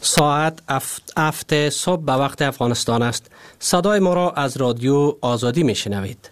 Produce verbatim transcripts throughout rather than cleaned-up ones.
ساعت هفت صبح به وقت افغانستان است. صدای ما را از رادیو آزادی می شنوید.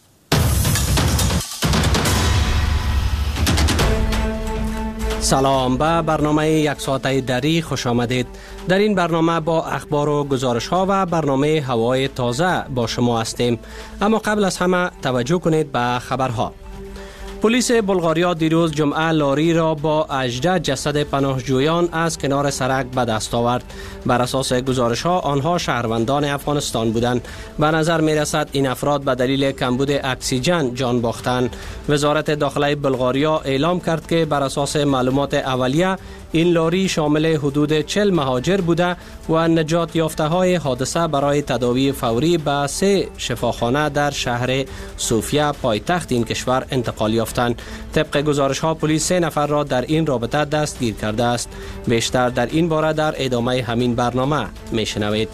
سلام، به برنامه یک ساعته دری خوش آمدید. در این برنامه با اخبار و گزارش ها و برنامه هوای تازه با شما هستیم. اما قبل از همه توجه کنید به خبرها. پلیس بلغاریا دیروز جمعه لاری را با هجده جسد پناهجویان از کنار سرک به دست آورد. بر اساس گزارش ها آنها شهروندان افغانستان بودند. به نظر می رسد این افراد به دلیل کمبود اکسیژن جان باختند. وزارت داخله بلغاریا اعلام کرد که بر اساس معلومات اولیه این لاری شامل حدود چهل مهاجر بوده و نجات یافته های حادثه برای تداوی فوری به سه شفاخانه در شهر سوفیا پایتخت این کشور انتقال یافتند. طبق گزارش ها پلیس سه نفر را در این رابطه دستگیر کرده است. بیشتر در این باره در ادامه همین برنامه میشنوید.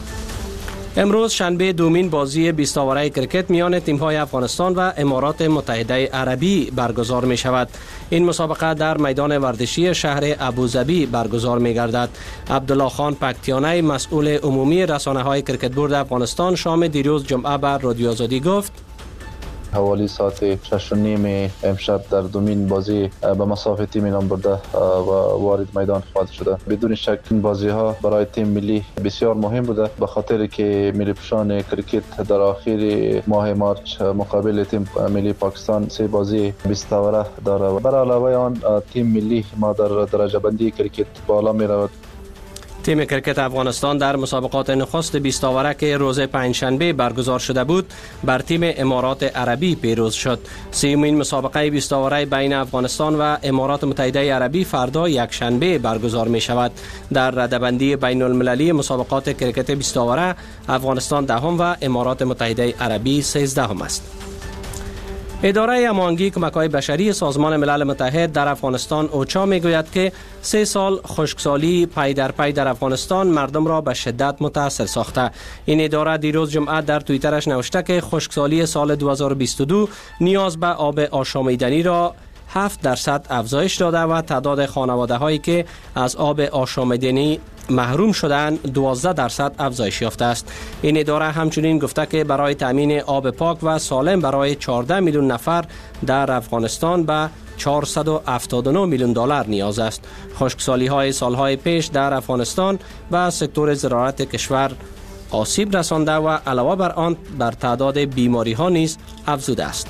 امروز شنبه دومین بازی بیست اوره کرکت میان تیم‌های افغانستان و امارات متحده عربی برگزار می شود. این مسابقه در میدان ورزشی شهر ابوظبی برگزار می گردد. عبدالله خان پکتیانی مسئول عمومی رسانه‌های کرکت بورد افغانستان شام دیروز جمعه بر رادیو آزادی گفت: حوالی ساعت شش و نیم امشب در دومین بازی به مسافه تیم نام برده و وارد میدان خواهد شده. بدون شک این بازی ها برای تیم ملی بسیار مهم بوده، به خاطر که ملی پوشان کرکت در آخر ماه مارچ مقابل تیم ملی پاکستان سه بازی بیست اوره داره. بر علاوه آن تیم ملی ما در درجه بندی کرکت بالا می رود. تیم کرکت افغانستان در مسابقات نخست بیست اوره که روز پنجشنبه برگزار شده بود بر تیم امارات عربی پیروز شد. سومین مسابقه بیست اوره بین افغانستان و امارات متحده عربی فردا یک شنبه برگزار می شود. در رده‌بندی بین المللی مسابقات کرکت بیست اوره افغانستان دهم و امارات متحده عربی سیزدهم است. اداره هماهنگی کمک‌های بشری سازمان ملل متحد در افغانستان اوچا میگوید که سه سال خشکسالی پی در پی در افغانستان مردم را به شدت متاثر ساخته. این اداره دیروز جمعه در توییترش نوشته که خشکسالی سال دو هزار و بیست و دو نیاز به آب آشامیدنی را هفت درصد افزایش داده و تعداد خانواده هایی که از آب آشامیدنی محروم شدن دوازده درصد افزایش یافته است. این اداره همچنین گفته که برای تامین آب پاک و سالم برای چهارده میلیون نفر در افغانستان به چهارصد و هفتاد و نه میلیون دلار نیاز است. خشکسالی های سالهای پیش در افغانستان و سکتور زراعت کشور آسیب رسانده و علاوه بر آن بر تعداد بیماری ها نیز افزوده است.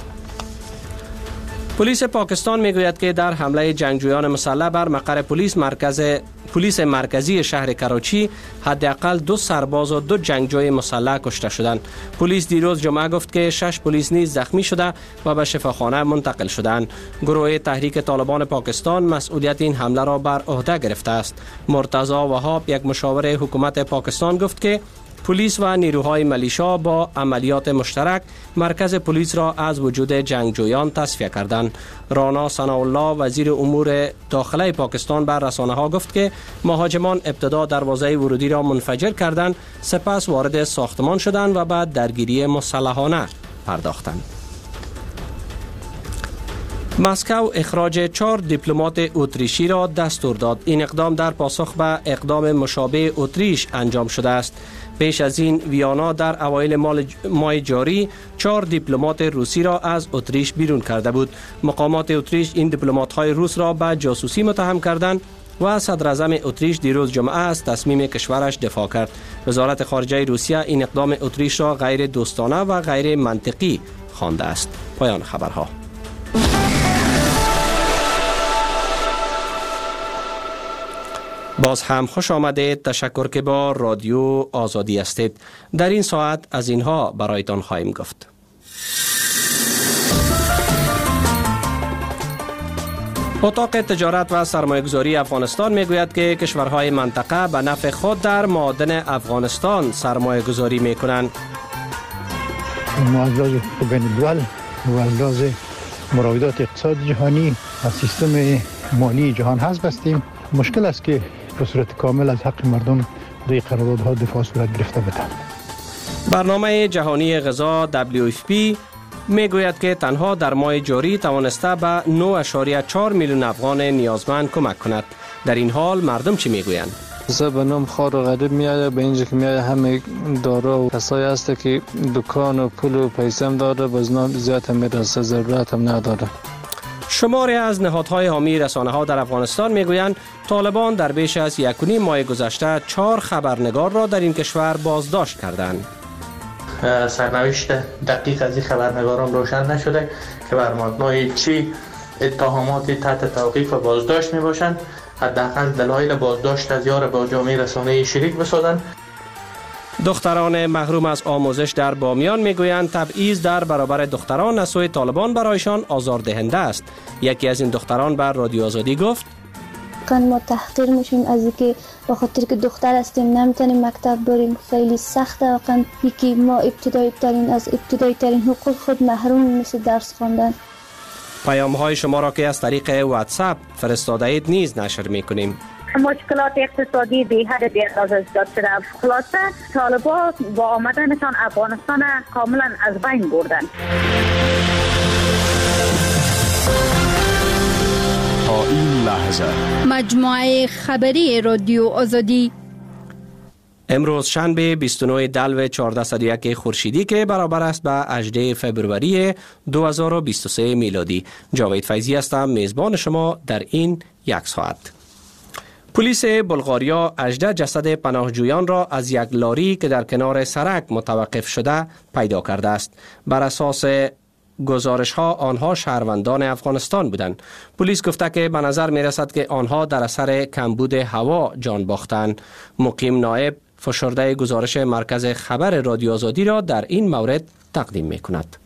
پلیس پاکستان میگوید که در حمله جنگجویان مسلح بر مقر پلیس مرکز پلیس مرکزی شهر کراچی حداقل دو سرباز و دو جنگجوی مسلح کشته شدند. پلیس دیروز جمعه گفت که شش پلیس نیز زخمی شده و به شفاخانه منتقل شدند. گروه تحریک طالبان پاکستان مسئولیت این حمله را بر عهده گرفته است. مرتضی وهاب یک مشاور حکومت پاکستان گفت که پلیس و نیروهای ملیشا با عملیات مشترک مرکز پلیس را از وجود جنگجویان تصفیه کردند. رانا ثناءالله وزیر امور داخله پاکستان بر رسانه‌ها گفت که مهاجمان ابتدا دروازه ورودی را منفجر کردند، سپس وارد ساختمان شدند و بعد درگیری مسلحانه پرداختند. مسکو اخراج چهار دیپلمات اتریشی را دستور داد. این اقدام در پاسخ به اقدام مشابه اتریش انجام شده است. پیش از این ویانا در اوایل ماه جاری چهار دیپلمات روسی را از اتریش بیرون کرده بود. مقامات اتریش این دیپلمات‌های روس را به جاسوسی متهم کردند و صدر اعظم اتریش دیروز جمعه از تصمیم کشورش دفاع کرد. وزارت خارجه روسیه این اقدام اتریش را غیر دوستانه و غیر منطقی خوانده است. پایان خبرها. باز هم خوش آمدید. تشکر که با رادیو آزادی هستید. در این ساعت از اینها برایتان خواهیم گفت. اتاق تجارت و سرمایه‌گذاری افغانستان میگوید که کشورهای منطقه به نفع خود در معادن افغانستان سرمایه‌گذاری میکنند. ما از لحاظ بین الدول و از لحاظ مراودات اقتصاد جهانی و سیستم مالی جهان حذف هستیم. مشکل است که به صورت کامل از حق مردم در قراردادها دفاع صورت گرفته بده. برنامه جهانی غذا دبلیو اف پی میگوید که تنها در ماه جاری توانسته به نه و چهار میلیون افغان نیازمند کمک کند. در این حال مردم چی میگویند؟ به نام خار و غریب میاد به اینجا که میاد همه دارا و کسایی هست که دکان و پول و پیسه هم داره باز نام زیاد هم میرسه ضرورت هم نداره. شماری از نهادهای حامی رسانه‌ها در افغانستان میگویند طالبان در بیش از یک و نیم ماه گذشته چهار خبرنگار را در این کشور بازداشت کردند. سرنوشت دقیق از این خبرنگاران روشن نشده که بر مبنای چی اتهاماتی تحت توقیف و بازداشت می باشند. حداقل دلایل بازداشت از یار با جامعه رسانه‌ای شریک بسازند. دختران محروم از آموزش در بامیان میگویند تبعیض در برابر دختران از سوی طالبان برایشان آزاردهنده است. یکی از این دختران بر رادیو آزادی گفت: ما تحقیر میشیم از اینکه به خاطر که دختر هستیم نمیتونیم مکتب بریم. خیلی سخته واقعا یکی ما ابتدایی ترین از ابتدایی ترین حقوق خود محروم مثل درس خواندن. پیام های شما را که از طریق واتساپ فرستاده اید نیز نشر میکنیم. مشکلات اقتصادی بی حد بی اندازه زیاد شده. خلاصه طالبان با آمدنشان افغانستان کاملا از بین بردن. تا این لحظه مجموعه خبری رادیو آزادی امروز شنبه بیست و نه دلو چهارصد و یک خورشیدی که برابر است به هجدهم فوریه دو هزار و بیست و سه میلادی. جاوید فیضی هستم میزبان شما در این یک ساعت. پلیس بلغاریا هجده جسد پناهجویان را از یک لاری که در کنار سرک متوقف شده پیدا کرده است. بر اساس گزارش ها آنها شهروندان افغانستان بودند. پلیس گفته که به نظر می رسد که آنها در اثر کمبود هوا جان باختند. مقیم نایب فشرده گزارش مرکز خبر رادیو آزادی را در این مورد تقدیم می کند.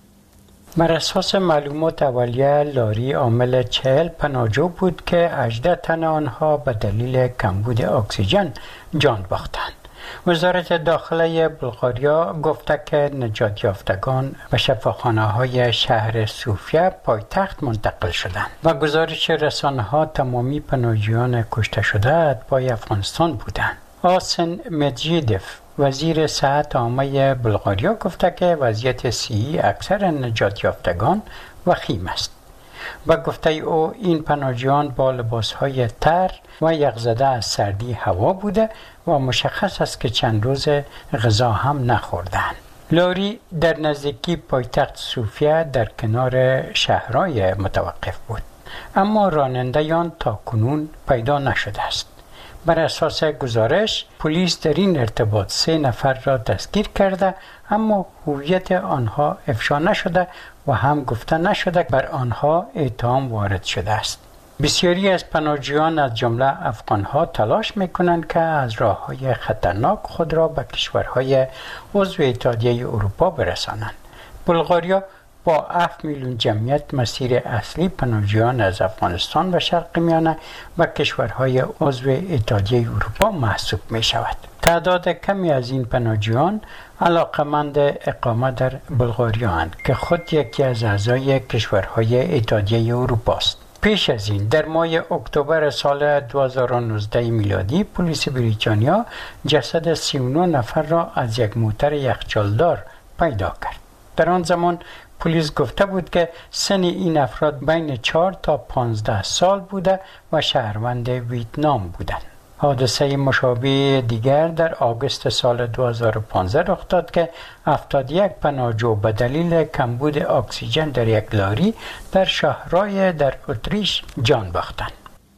بر اساس معلومات اولیه لاری عامل چهل پناهجو بود که هجده تن آنها به دلیل کمبود اکسیژن جان باختند. وزارت داخله بلغاریا گفته که نجات یافتگان به شفاخانه‌های شهر صوفیه پایتخت منتقل شدند و گزارش رسانه‌ها تمامی پناهجویان کشته شده اتباع افغانستان بودند. آسن مدجیدف وزیر صحت عامه بلغاریا گفته که وضعیت صحی اکثر نجات یافتگان وخیم است. و گفته او این پناهجویان با لباسهای تر و یخزده از سردی هوا بوده و مشخص است که چند روز غذا هم نخوردند. لاری در نزدیکی پایتخت صوفیه در کنار شهرهای متوقف بود، اما راننده آن تا کنون پیدا نشده است. بر اساس گزارش پلیس در این ارتباط سه نفر را دستگیر کرده، اما هویت آنها افشا نشده و هم گفته نشده بر آنها اتهام وارد شده است. بسیاری از پناهجویان از جمله افغانها تلاش میکنند که از راههای خطرناک خود را به کشورهای عضو اتحادیه اروپا برسانند. بلغاریا با هفت میلیون جمعیت مسیر اصلی پناهجویان از افغانستان و شرق میانه و کشورهای عضو اتحادیه اروپا محسوب می شود. تعداد کمی از این پناهجویان علاقمند اقامت در بلغاریا اند که خود یکی از اعضای کشورهای اتحادیه اروپا است. پیش از این در ماه اکتبر سال دو هزار و نوزده میلادی پلیس بریتانیا جسد سی و نه نفر را از یک موتر یخچالدار پیدا کرد. در آن زمان پلیس گفته بود که سن این افراد بین چهار تا پانزده سال بوده و شهروند ویتنام بودند. حادثه مشابه دیگر در آگوست سال دو هزار و پانزده رخ داد که هفتاد و یک پناهجو به دلیل کمبود اکسیژن در یک لاری در شهرهای در اتریش جان باختند.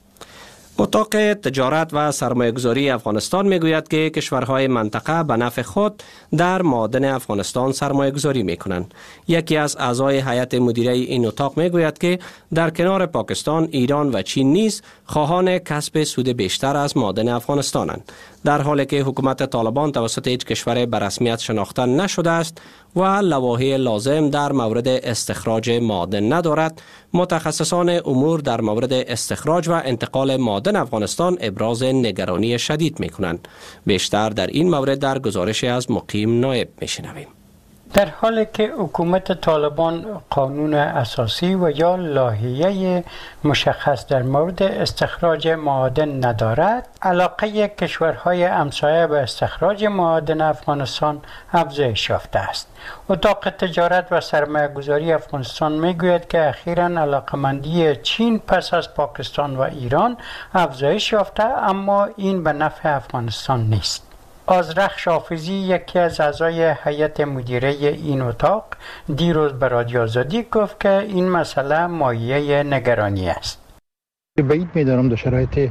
اتاق تجارت و سرمایه‌گذاری افغانستان میگوید که کشورهای منطقه به نفع خود در معادن افغانستان سرمایه‌گذاری میکنند. یکی از اعضای هیئت مدیره این اتاق میگوید که در کنار پاکستان، ایران و چین نیز خواهان کسب سود بیشتر از معادن افغانستانند. در حالی که حکومت طالبان توسط هیچ کشور به رسمیت شناخته نشده است و لوایح لازم در مورد استخراج معادن ندارد، متخصصان امور در مورد استخراج و انتقال معادن افغانستان ابراز نگرانی شدید می کنند. بیشتر در این مورد در گزارش از مقیم نایب می شنویم. در حالی که حکومت طالبان قانون اساسی و یا لایحه مشخص در مورد استخراج معادن ندارد، علاقه کشورهای همسایه به استخراج معادن افغانستان افزایش یافته است. اتاق تجارت و سرمایه‌گذاری افغانستان میگوید که اخیراً علاقمندی چین پس از پاکستان و ایران افزایش یافته، اما این به نفع افغانستان نیست. آذرخش حافظی، یکی از اعضای هیئت مدیره این اتاق، دیروز به رادیو آزادی گفت که این مسئله مایه نگرانی است. بعید می‌دانم در شرایط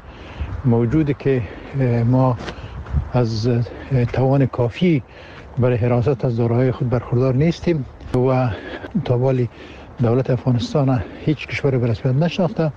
موجود که ما از توان کافی برای حراست از دارایی‌های خود برخوردار نیستیم و تا حالی دولت افغانستان هیچ کشور به رسمیت نشناخته.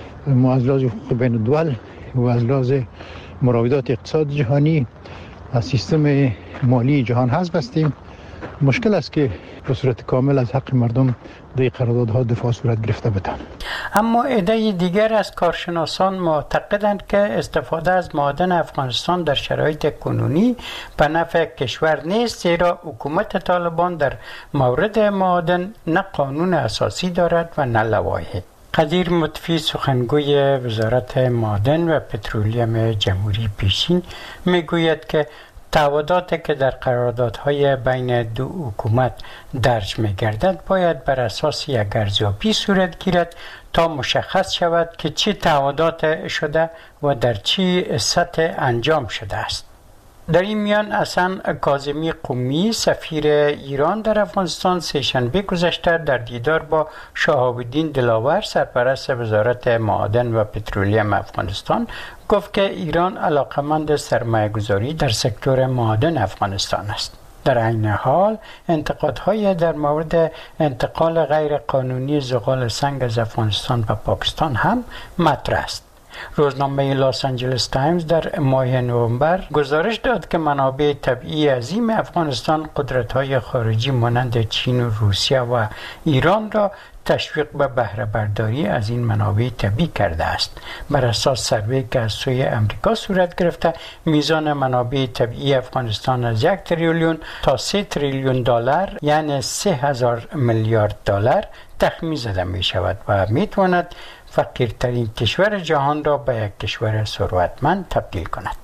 ما از لحاظ حقوق بین الدول و از لحاظ مراودات اقتصاد جهانی از سیستم مالی جهان حذف هستیم. مشکل است که به صورت کامل از حق مردم در قراردادها دفاع صورت گرفته بتن. اما عده دیگر از کارشناسان معتقدند که استفاده از معادن افغانستان در شرایط کنونی به نفع کشور نیست، زیرا حکومت طالبان در مورد معادن نه قانون اساسی دارد و نه لوایح. قدیر مطفی، سخنگوی وزارت معادن و پترولیم جمهوری پیشین، میگوید که تعهداتی که در قراردادهای بین دو حکومت درج می‌گردد باید بر اساس یک ارزیابی صورت گیرد تا مشخص شود که چه تعهدات شده و در چه سطح انجام شده است. در این میان حسن کاظمی قمی، سفیر ایران در افغانستان، سه‌شنبه گذشته در دیدار با شهاب الدین دلاور، سرپرست وزارت معادن و پترولیم افغانستان، گفت که ایران علاقمند سرمایه‌گذاری در سکتور معادن افغانستان است. در عین حال انتقادهای در مورد انتقال غیر قانونی زغال سنگ از افغانستان به پاکستان هم مطرح است. روزنامه لاس آنجلس تایمز در ماه نوامبر گزارش داد که منابع طبیعی عظیم افغانستان قدرت‌های خارجی مانند چین و روسیه و ایران را تشویق به بهره برداری از این منابع طبیعی کرده است. بر اساس سروی که از سوی امریکا صورت گرفته، میزان منابع طبیعی افغانستان از یک تریلیون تا سه تریلیون دلار، یعنی سه هزار میلیارد دلار تخمین زده می شود و می تواند فقیرترین کشور جهان را به یک کشور ثروتمند تبدیل کند.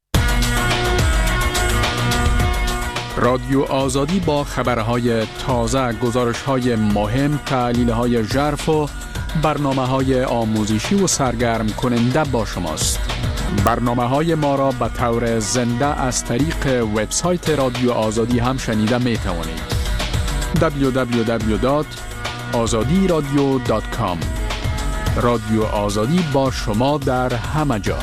رادیو آزادی با خبرهای تازه، گزارش‌های مهم، تحلیل‌های ژرف و برنامه‌های آموزشی و سرگرم کننده با شماست. برنامه‌های ما را به طور زنده از طریق وبسایت رادیو آزادی هم شنیده می‌توانید. دبلیو دبلیو دبلیو دات آزادی رادیو دات کام. رادیو آزادی با شما در همه جا.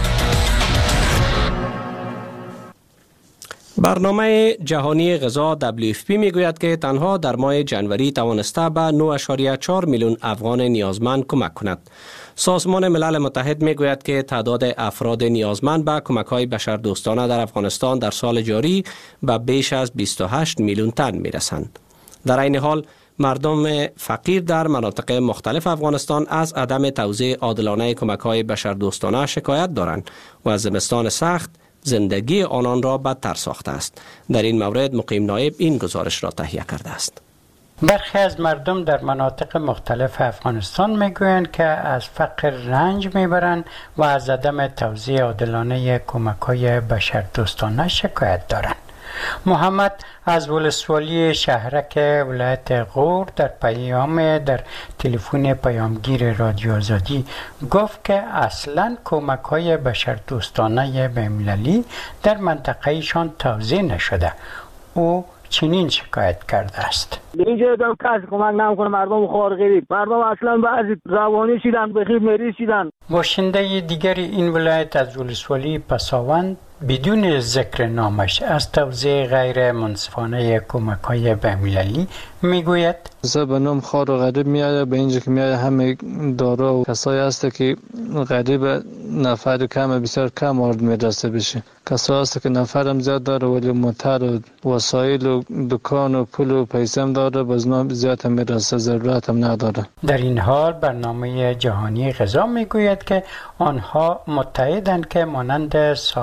برنامه جهانی غذا دبلیو اف پی میگوید که تنها در ماه جنوری توانسته به نه ممیز چهار میلیون افغان نیازمند کمک کند. سازمان ملل متحد میگوید که تعداد افراد نیازمند به کمک‌های بشردوستانه در افغانستان در سال جاری به بیش از بیست و هشت میلیون تن میرسند. در این حال مردم فقیر در مناطق مختلف افغانستان از عدم توزیع عادلانه کمک‌های بشردوستانه شکایت دارند و از زمستان سخت زندگی آنان را بدتر ساخته است. در این مورد مقیم نایب این گزارش را تهیه کرده است. برخی از مردم در مناطق مختلف افغانستان میگویند که از فقر رنج میبرند و از عدم توزیع عادلانه کمک‌های بشردوستانه شکایت دارند. محمد از ولسوالی شهرک ولایت غور در پیام در تلفن پیامگیر رادیو آزادی گفت که اصلا کمک‌های بشردوستانه بین‌المللی در منطقه‌شان توزیع نشده. او چنین شکایت کرده است. اینجا دم کسی کمک نمیکنه، مردم خوار غریب، مردم اصلا بعضی روانی شدن، بخیر مریض شدن. باشنده دیگری این ولایت از ولسوالی پساوند بدون ذکر نامش از توزیع غیر منصفانه کمک‌های بین‌المللی میگوید به نام خوار و غریب میاد، به اینجا که میاد همه دارا و کسایی هست که غریب نفر کم بسیار کم آرد میرسه بشه. کسایی هست که نفرم زیاد داره ولی موتر و وسایل و دکان و پول و پیسه هم داره، بازم زیاد هم میرسه، ضرورت هم نداره. در این حال برنامه جهانی غذا میگوید که آنها متحدند که مانند سالهای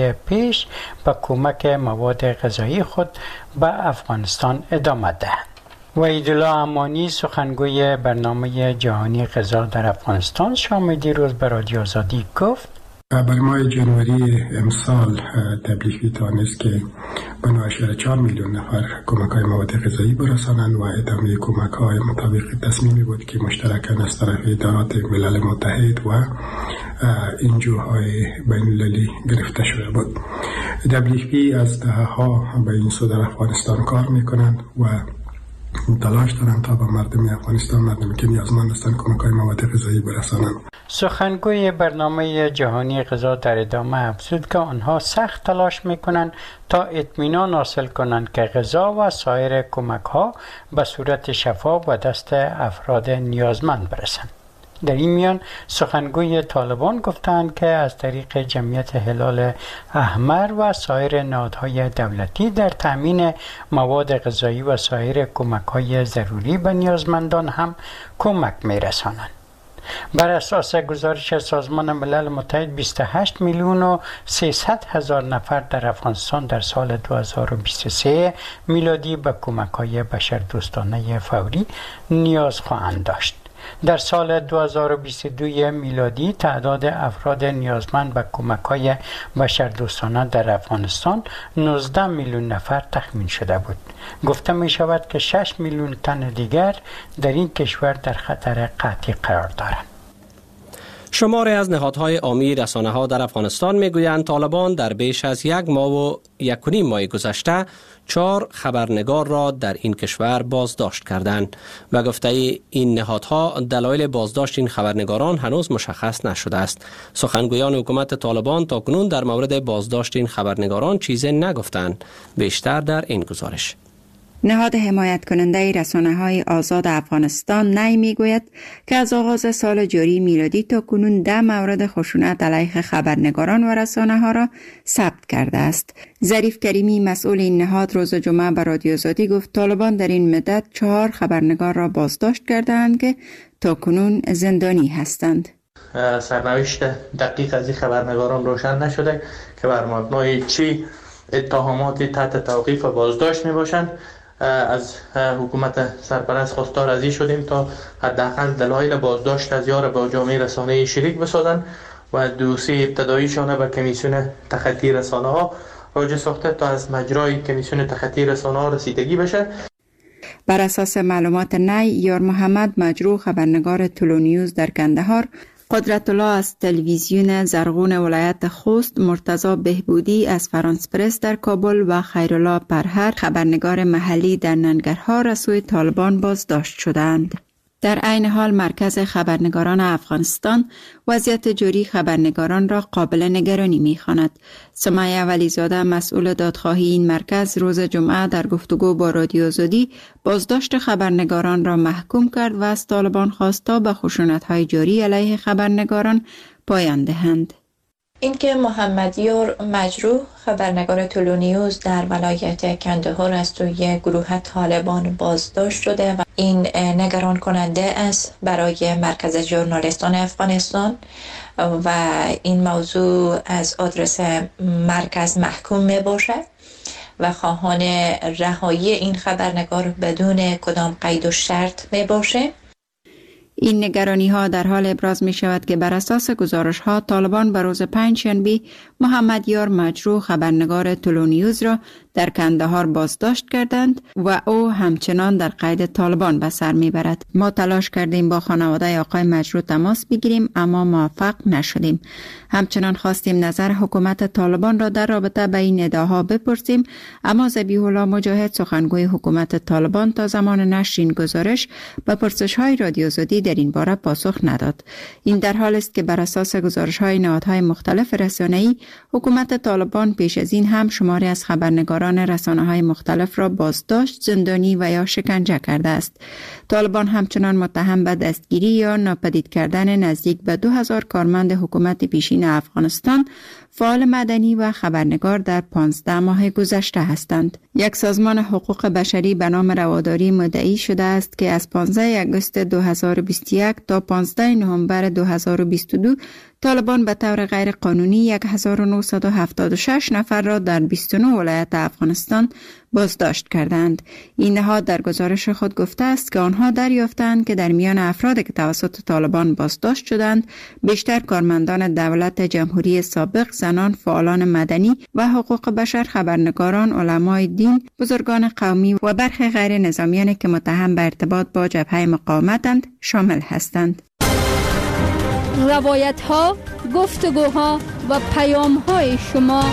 های پیش به کمک مواد غذایی خود به افغانستان ادامه دهند. وحیدالله امانی سخنگوی برنامه جهانی غذا در افغانستان شام دیروز به رادیو آزادی گفت برای ماه جنوری امسال دبلیو تانست که به نه ممیز چهار میلیون نفر کمک های مواد غذایی برسانند و ادامه کمک های مطابق تصمیمی بود که مشترکاً از طرف ادارات ملل متحد و انجوهای بین المللی گرفته شده بود. دبلیو از دهها به این سو در افغانستان کار میکنند و تلاش دارند تا به مردم افغانستان، مردمی که نیازمند هستند، کمک های مواد غذایی برسانند. سخنگوی برنامه جهانی غذا در ادامه افزود که آنها سخت تلاش میکنند تا اطمینان حاصل کنند که غذا و سایر کمک ها به صورت شفاف و دست افراد نیازمند برسند. در این میان سخنگوی طالبان گفتند که از طریق جمعیت هلال احمر و سایر نهادهای دولتی در تامین مواد غذایی و سایر کمک‌های ضروری به نیازمندان هم کمک می‌رسانند. بر اساس گزارش سازمان ملل متحد بیست و هشت میلیون و سیصد هزار نفر در افغانستان در سال دو هزار و بیست و سه میلادی به کمک‌های بشردوستانه فوری نیاز خواهند داشت. در سال دو هزار و بیست و دو میلادی تعداد افراد نیازمند به کمک‌های بشردوستانه در افغانستان نوزده میلیون نفر تخمین شده بود. گفته می شود که شش میلیون تن دیگر در این کشور در خطر قحطی قرار دارند. شماری از نهادهای عامی رسانه‌ها در افغانستان میگویند طالبان در بیش از یک ماه و یک و نیم ماه گذشته چهار خبرنگار را در این کشور بازداشت کردند و گفته این نهادها دلایل بازداشت این خبرنگاران هنوز مشخص نشده است. سخنگویان حکومت طالبان تاکنون در مورد بازداشت این خبرنگاران چیزی نگفتند. بیشتر در این گزارش. نهاد حمایت کننده رسانه‌های آزاد افغانستان نی میگوید که از آغاز سال جاری میلادی تا کنون ده مورد خشونت علیه خبرنگاران و رسانه‌ها را ثبت کرده است. ظریف کریمی مسئول این نهاد روز جمعه به رادیو آزادی گفت طالبان در این مدت چهار خبرنگار را بازداشت کردند که تا کنون زندانی هستند. سرنوشت دقیق از این خبرنگاران روشن نشده که بر مبنای چی اتهاماتی تحت توقیف و بازداشت می باشند. از حکومت سرپرست خواستار از این شدیم تا حداقل دلایل بازداشت از یار با جامعه رسانه‌ای شریک بسازند و دوسیه ابتداییشان به کمیسیون تخطی رسانه‌ها راجع ساخته تا از مجرای کمیسیون تخطی رسانه‌ها رسیدگی بشه. بر اساس معلومات نی، یار محمد مجروح خبرنگار تلونیوز در کندهار، قدرت الله از تلویزیون زرغون ولایت خوست، مرتضی بهبودی از فرانس پرس در کابل و خیرالله پرهر خبرنگار محلی در ننگرهار از سوی طالبان بازداشت شدند. در عین حال مرکز خبرنگاران افغانستان وضعیت جوری خبرنگاران را قابل نگرانی می‌خواند. سمیه ولیزاده مسئول دادخواهی این مرکز روز جمعه در گفتگو با رادیو آزادی بازداشت خبرنگاران را محکوم کرد و از طالبان خواست تا به خشونت‌های جاری علیه خبرنگاران پایان دهند. اینکه محمد یار مجروح خبرنگار تلونیوز در ولایت کندهار از سوی گروه طالبان بازداشت شده و این نگران کننده است برای مرکز ژورنالیستان افغانستان و این موضوع از آدرس مرکز محکوم می باشد و خواهان رهایی این خبرنگار بدون کدام قید و شرط می باشه. این نگرانی ها در حال ابراز می شود که بر اساس گزارش ها طالبان به روز پنجشنبه محمد یار مجروح خبرنگار تلونیوز را در کندهار بازداشت کردند و او همچنان در قید طالبان به سر می برد. ما تلاش کردیم با خانواده آقای مجروح تماس بگیریم اما موفق نشدیم. همچنان خواستیم نظر حکومت طالبان را در رابطه با این ادعاها بپرسیم، اما ذبیح الله مجاهد سخنگوی حکومت طالبان تا زمان نشر این گزارش به پرسش های رادیو آزادی در این باره پاسخ نداد. این در حال است که بر اساس گزارش های نهادهای مختلف رسانه‌ای حکومت طالبان پیش از این هم شماری از خبرنگاران رسانه‌های مختلف را بازداشت، زندانی و یا شکنجه کرده است. طالبان همچنان متهم به دستگیری یا ناپدید کردن نزدیک به دو هزار کارمند حکومت پیشین افغانستان، فعال مدنی و خبرنگار در پانزده ماه گذشته هستند. یک سازمان حقوق بشری به نام رواداری مدعی شده است که از پانزده آگوست دو هزار و بیست و یک تا پانزده نوامبر دو هزار و بیست و دو طالبان به طور غیر قانونی هزار و نهصد و هفتاد و شش نفر را در بیست و نه ولایت افغانستان بازداشت کردند. این نهاد در گزارش خود گفته است که آنها دریافتند که در میان افرادی که توسط طالبان بازداشت شدند بیشتر کارمندان دولت جمهوری سابق، زنان، فعالان مدنی و حقوق بشر، خبرنگاران، علمای دین، بزرگان قومی و برخی غیر نظامیانی که متهم به ارتباط با جبهه مقاومتند شامل هستند. روایت ها، گفتگوها و پیام های شما.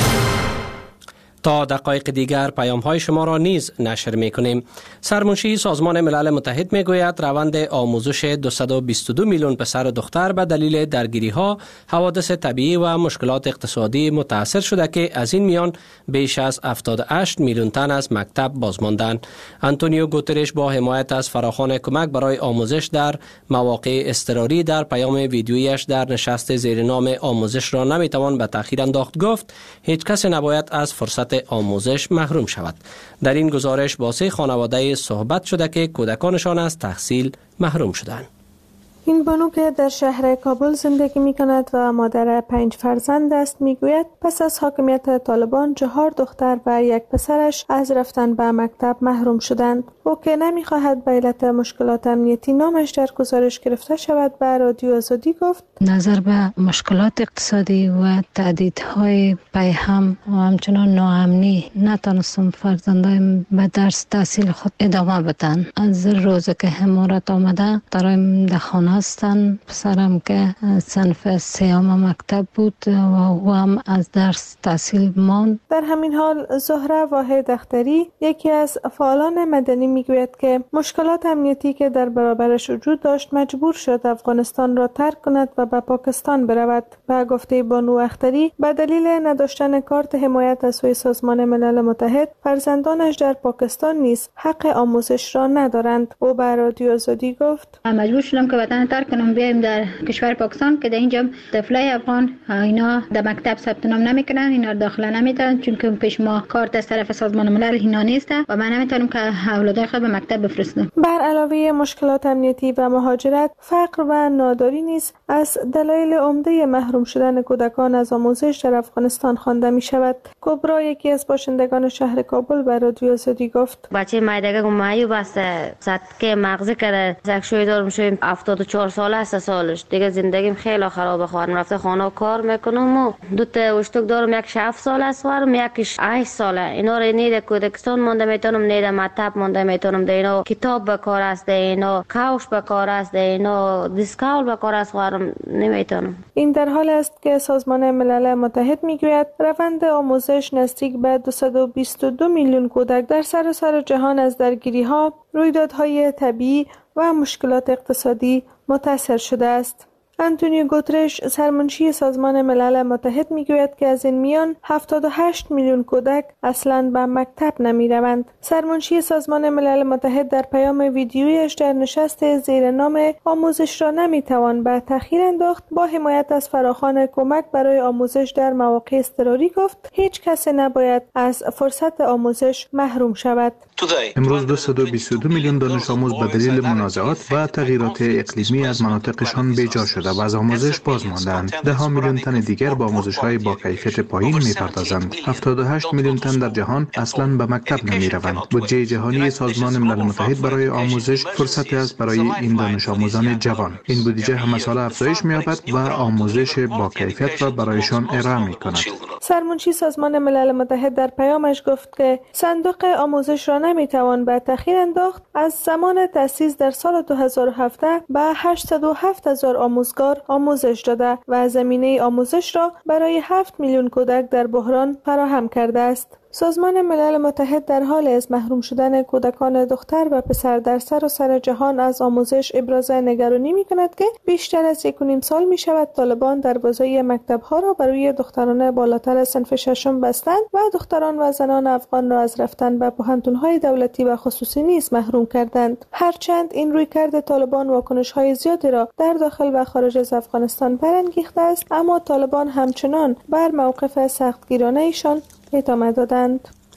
تا دقایق دیگر پیام های شما را نیز نشر می کنیم. سرمنشی سازمان ملل متحد می گوید روند آموزش دویست و بیست و دو میلیون پسر و دختر به دلیل درگیری ها، حوادث طبیعی و مشکلات اقتصادی متاثر شده که از این میان بیش از هفتاد و هشت میلیون تن از مکتب بازماندند. آنتونیو گوترش با حمایت از فراخوان کمک برای آموزش در مواقع اضطراری در پیام ویدیویش در نشست زیر نام آموزش را نمی توان به تأخیر انداخت گفت هیچ کس نباید از فرصت آموزش محروم شود. در این گزارش با سه خانواده صحبت شده که کودکانشان از تحصیل محروم شدند. این بانو که در شهر کابل زندگی می کند و مادر پنج فرزند است می گوید پس از حاکمیت طالبان چهار دختر و یک پسرش از رفتن به مکتب محروم شدند. او که نمی خواهد به علت مشکلات امنیتی نامش در گزارش گرفته شود به رادیو آزادی گفت نظر به مشکلات اقتصادی و تهدیدهای پیهم و همچنان ناامنی نتانستم فرزندایم به درس تحصیل خود ادامه بدن. از روز که حمایت آمده داریم در خانه هستن. پسرم که صنف سیام مکتب بود و او هم از درس تحصیل ماند. در همین حال زهره واحد اختری یکی از فعالان مدنی میگوید که مشکلات امنیتی که در برابرش وجود داشت مجبور شد افغانستان را ترک کند و به پاکستان برود. به گفته بانو اختری به دلیل نداشتن کارت حمایت از سوی سازمان ملل متحد فرزندانش در پاکستان نیز حق آموزش را ندارند. او به رادیو آزادی گفت مجبور شدم که وطن ترک کنم بیایم در کشور پاکستان که در اینجا طفلای افغان اینا در مکتب ثبت نام نمیکنن، اینا داخل نمیتونن چون که پیش ما کارت از طرف سازمان ملل اینا نیست و من نمیتونم که اولادای خود به مکتب بفرستم. بر علاوه مشکلات امنیتی و مهاجرت، فقر و ناداری نیز از دلایل عمده محروم شدن کودکان از آموزش در افغانستان خوانده می شود. کبرا یکی از باشندگان شهر کابل به رادیو آزادی گفت بچه مایدگه گمایو بسته سطح مغزی کرده زکشوی دارم شویم هفتاد و چهار ساله است سالش دیگه زندگیم خیلی خرابه. خواهرم رفته خانه کار میکنم و دو تا اشتک دارم، یکش هفت ساله است خواهرم یکش هشت ساله. اینا رو نیده کودکستان مونده میتونم، نیده مطب مونده میتونم. ده اینا کتاب بکار است، ده اینا کاوش بکار است، ده اینا دیسکاول بکار است خواهرم نمیتونم. این در حال است که سازمان ملل متحد میگوید روند آموزش نزدیک به دویست و بیست و دو میلیون کودک در سراسر جهان از درگیری ها، رویدادهای طبیعی و مشکلات اقتصادی متاثر شده است. آنتونیو گوترش سرمنشی سازمان ملل متحد میگوید که از این میان هفتاد و هشت میلیون کودک اصلاً به مکتب نمی روند. سرمنشی سازمان ملل متحد در پیام ویدیویش در نشست زیر نام آموزش را نمی توان به تأخیر انداخت با حمایت از فراخوان کمک برای آموزش در مواقع اضطراری گفت هیچ کس نباید از فرصت آموزش محروم شود. امروز دویست و بیست و دو میلیون دانش آموز به دلیل منازعات و تغییرات اقلیمی از مناطقشان بیجا شده و از آموزش باز ماندند. ده ها میلیون تن دیگر با آموزش‌های با کیفیت پایین می‌پردازند. هفتاد و هشت میلیون تن در جهان اصلاً به مکتب نمی‌روند. بودجه جهانی سازمان ملل متحد برای آموزش فرصتی است برای این دانش آموزان جوان. این بودجه همه ساله افزایش می‌یابد و آموزش با کیفیت را برایشان ارائه می‌کند. سرمنشی سازمان ملل متحد در پیامش گفت که صندوق آموزش را نمی‌توان به تأخیر انداخت. از زمان تأسیس در سال دو هزار و هفده به هشتصد و هفت هزار آموزگار آموزش داده و زمینه آموزش را برای هفت میلیون کودک در بحران فراهم کرده است. سازمان ملل متحد در حال از محروم شدن کودکان دختر و پسر در سراسر جهان از آموزش ابراز نگرانی می کند که بیشتر از یک و نیم سال می شود طالبان دروازه مکتب‌ها را برای دختران بالاتر از صنف ششم بستند و دختران و زنان افغان را از رفتن به پوهنتون‌های دولتی و خصوصی نیز محروم کردند. هرچند این رویکرد طالبان واکنش‌های زیادی را در داخل و خارج از افغانستان برانگیخته است، اما طالبان همچنان بر موقف سختگیرانه ایشان ادامه دادند.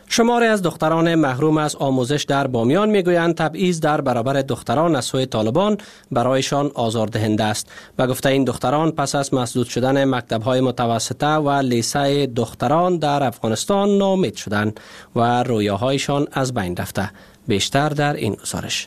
شماری از دختران محروم از آموزش در بامیان میگویند تبعیض در برابر دختران از سوی طالبان برایشان آزاردهنده است. به گفته این دختران پس از مسدود شدن مکتب‌های متوسطه و لیسه دختران در افغانستان ناامید شدند و رویاهایشان از بین رفته. بیشتر در این گزارش.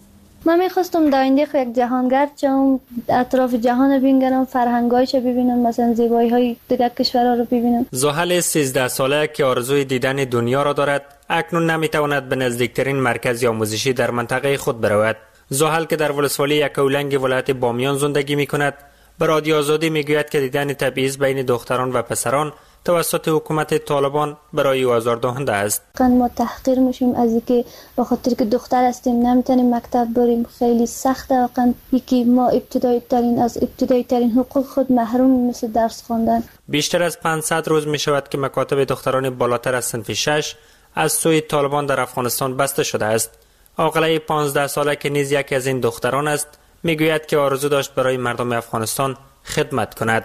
من میخواستم در آینده یک جهانگرد شم، اطراف جهان ببینم، فرهنگایش ببینم، مثلا زیبایی های دیگر کشورها رو ببینم. زحل سیزده ساله که آرزوی دیدن دنیا را دارد، اکنون نمیتواند به نزدیکترین مرکز آموزشی در منطقه خود برود. زحل که در ولسوالی یکاولنگ ولایت بامیان زندگی میکند، به رادیو آزادی میگوید که دیدن تبعیض بین دختران و پسران توسط حکومت طالبان برای او آزاردهنده است. ما تحقیر میشیم از اینکه به خاطر که دختر هستیم نمیتونیم مکتب بریم. خیلی سخته واقعا. یکی ما ابتدایی ترین از ابتدایی ترین حقوق خود محروم مثل درس خواندن. بیشتر از پانصد روز می شود که مکاتب دختران بالاتر از صنف شش از سوی طالبان در افغانستان بسته شده است. عاقله پانزده ساله که نیز یکی از این دختران است میگوید که آرزو داشت برای مردم افغانستان خدمت کند،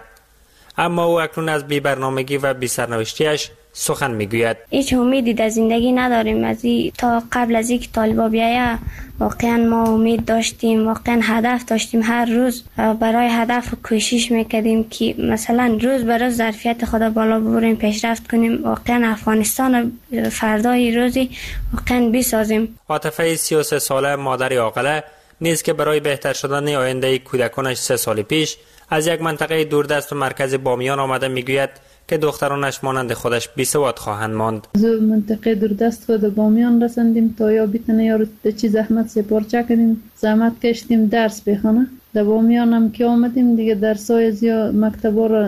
اما او اکنون از بی برنامگی و بی سرنوشتیش سخن میگوید. هیچ امیدی در زندگی نداریم از این. تا قبل از اینکه طالبا بیاید واقعا ما امید داشتیم، واقعا هدف داشتیم، هر روز برای هدف کوشش میکردیم که مثلا روز به روز ظرفیت خود بالا ببریم، پیشرفت کنیم، واقعا افغانستان فردای روزی واقعا بسازیم. عاطفه سی و سه ساله مادر عاقله نیز که برای بهتر شدن آینده کودکانش سه سال پیش از یک منطقه دوردست و مرکز بامیان آمده میگوید که دخترانش مانند خودش بی سواد خواهند ماند. از منطقه دوردست خود بامیان رسیدیم تا یا بتونه یارو چی زحمت سپارچه کردیم، زحمت کشیدیم درس بخونه. در بامیان هم که آمدیم دیگه درسای زیاد مکتبا را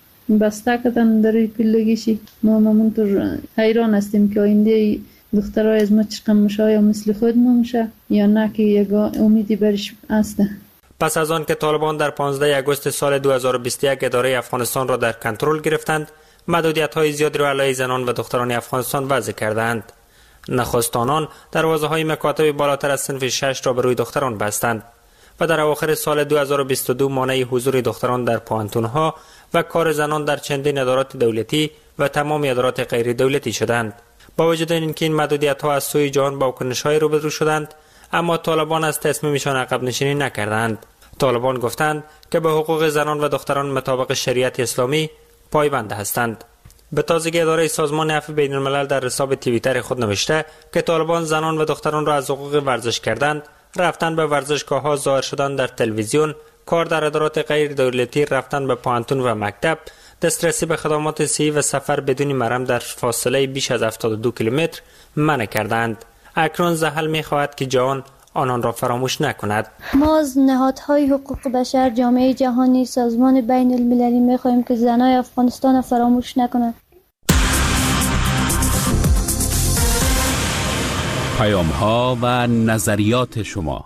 بسته کردن در کلگیشی. ما همونطور حیران هستیم که آینده دخترای از ما چقدر میشه، یا مثل خود ما میشه یا نه که یک امیدی برش هست. پس از آن که طالبان در پانزده آگوست سال دو هزار و بیست و یک اداره افغانستان را در کنترل گرفتند، محدودیت‌های زیادی را علیه زنان و دختران افغانستان وضع کردند. نخست آنان دروازه‌های مکاتب بالاتر از صنف شش را به روی دختران بستند و در اواخر سال دو هزار و بیست و دو مانع حضور دختران در پوهنتون‌ها و کار زنان در چندین ادارات دولتی و تمام ادارات غیر دولتی شدند. با وجود اینکه این محدودیت‌ها از سوی جهان با واکنش‌های روبرو شدند، اما طالبان از تصمیمشان عقب نشینی نکردند. طالبان گفتند که به حقوق زنان و دختران مطابق شریعت اسلامی پایبند هستند. به تازگی اداره سازمان عفو بین الملل در حساب توییتر خود نوشته که طالبان زنان و دختران را از حقوق ورزش کردند، رفتن به ورزشگاه‌ها، ظاهر شدن در تلویزیون، کار در ادارات غیر دولتی، رفتن به پوهنتون و مکتب، دسترسی به خدمات صحی و سفر بدون محرم در فاصله بیش از هفتاد و دو کیلومتر منع کردند. اکنون زحل می‌خواهد که جهان آنان را فراموش نکند. ما از نهادهای حقوق بشر، جامعه جهانی، سازمان بین المللی می‌خواهیم که زنای افغانستان را فراموش نکنند. پیام‌ها و نظریات شما.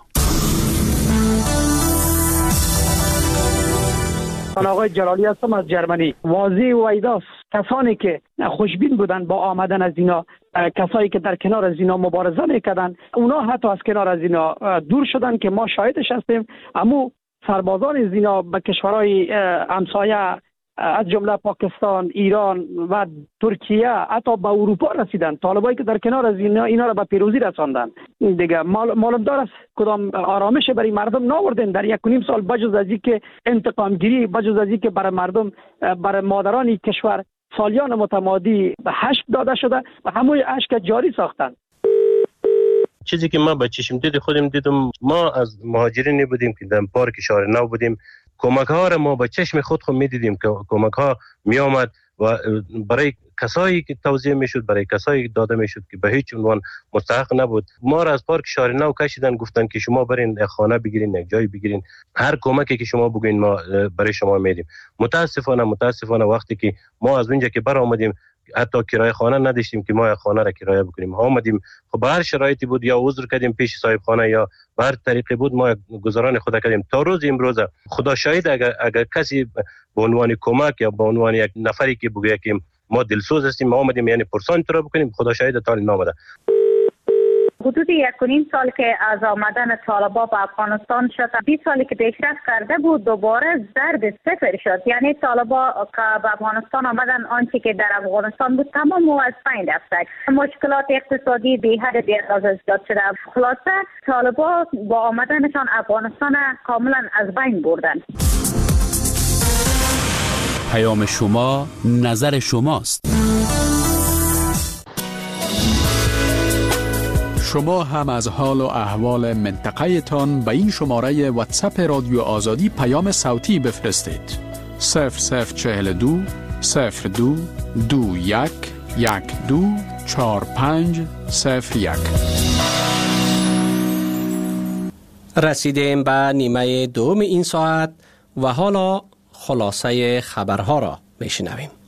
من آقای جلالی هستم از جرمنی. واضح و ایداست کسانی که خوشبین بودن با آمدن از اینا، کسایی که در کنار از اینا مبارزه میکردن، اونا حتی از کنار از اینا دور شدن که ما شاهدش هستیم. اما سربازان از اینا به کشورهای همسایه از جمله پاکستان، ایران و ترکیه، حتی به اروپا رسیدن. طالبایی که در کنار از اینا اینا را به پیروزی رساندن. دیگه معلوم دار است کدام آرامش برای مردم ناوردن در یک و نیم سال، بجز از اینکه انتقام گیری، بجز از اینکه برای مردم، برای مادران کشور سالیان متمادی به هشت داده شده و همون اشک جاری ساختن. چیزی که ما با چشم دید خودم دیدم، ما از مهاجرینی بودیم که در پارک شهر نو بودیم، کمک ها را ما با چشم خود خود می دیدیم که کمک ها می آمد و برای کسایی که توزیع می شد، برای کسایی داده می شد که به هیچ عنوان مستحق نبود. ما را از پارک شهر نو کشیدن، گفتن که شما برین یک خانه بگیرین، یک جای بگیرین، هر کمکی که شما بگین ما برای شما میدیم. متاسفانه متاسفانه وقتی که ما از اونجا که بر آمدیم، حتی کرایه خانه نداشتیم که ما یک خانه را کرایه بکنیم. آمدیم خب به هر شرایطی بود، یا عذر کردیم پیش صاحب خانه یا به هر طریقی بود ما گزاران خود کردیم. تا روز امروز خدا شاهد، اگر, اگر کسی به عنوان کمک یا به عنوان یک نفری که بگه که ما دلسوز هستیم ما آمدیم یعنی پرسان تو را بکنیم، خدا شاهد تا نامده. حدود یک و نیم سال که از آمدن طالبان به افغانستان شد، بیست سالی که پیشرفت کرده بود دوباره ضرب صفر شد. یعنی طالبان که به افغانستان آمدن آنچه که در افغانستان بود تمام از بین رفت. مشکلات اقتصادی بی حد بی اندازه زیاد شده. خلاصه طالبان با آمدنشان افغانستان کاملا از بین بردن. پیام شما، نظر شماست. شما هم از حال و احوال منطقه تان به این شماره واتساپ رادیو آزادی پیام صوتی بفرستید. صفر صفر چهل دو صفر دو دو یک یک دو چهار پنج صفر یک. رسیدیم به نیمه دوم این ساعت و حالا خلاصه خبرها را میشنویم.